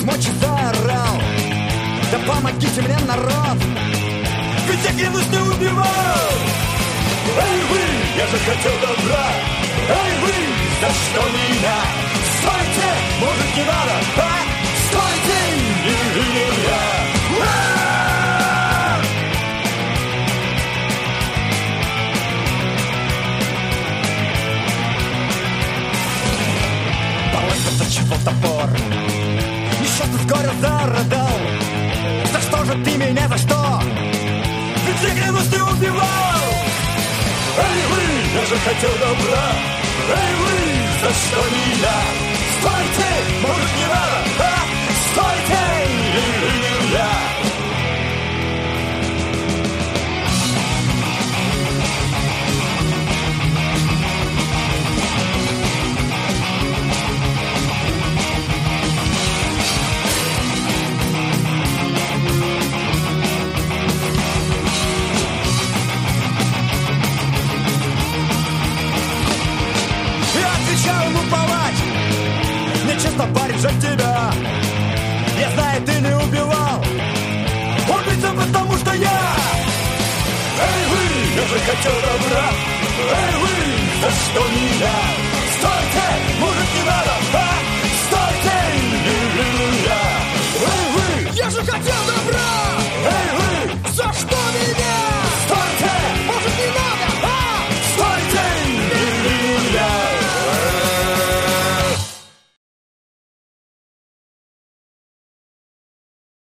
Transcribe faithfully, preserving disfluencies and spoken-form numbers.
мочи заорал. Да помогите мне, народ, ведь я, клянусь, не убивал. Эй вы, я же хотел добра. Эй вы, за что меня? Стойте, может не надо, а? Стойте, или я. Заточил топор, несчастный с горя зарыдал. За что же ты меня, за что? Ведь я, клянусь, не убивал. Эй вы, я же хотел добра. Эй вы, за что меня? Стойте, может не надо, а? Стойте, или я. Ему палач, нечестно, парень, жаль тебя. Я знаю, ты не убивал. Убийца, потому что я. Эй вы, я же хотел добра. Эй вы, за что меня? Стойте, может не надо,